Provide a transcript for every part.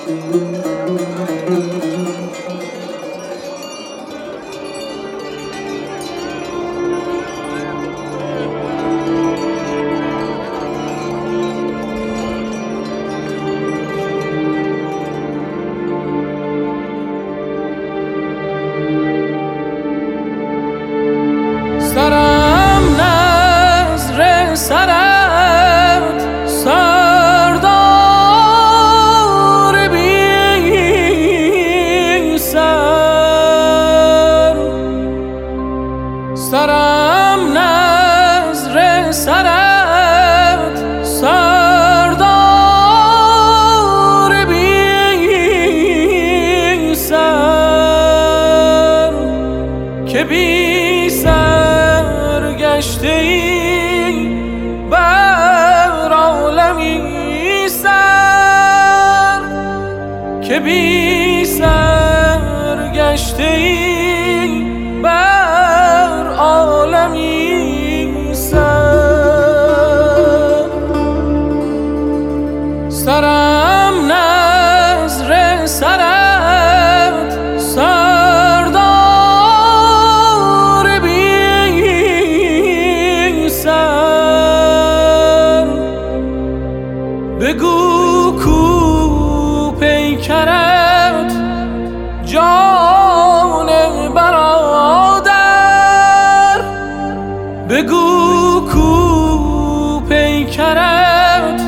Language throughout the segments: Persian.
سرم نذر سرت سردار بی سر، سرم نذر سرت سردار بی سر که بی سر گشته ای بر عالمی سر، که بی سر گشته ای بر عالمی سر. سرم نذر سرت سردار بی سر، بگو کو پیکرت جان برادر، بگو کو پیکرت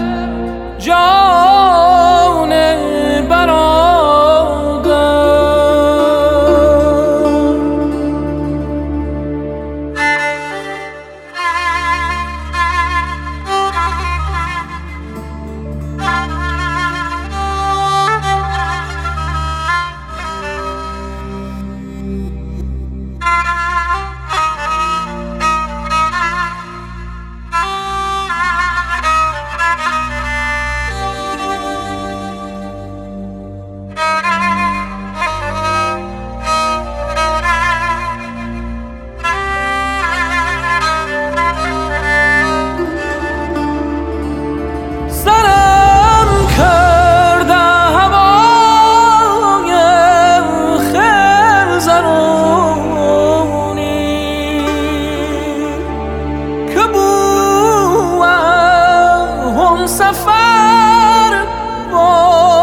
جان برادر. سفر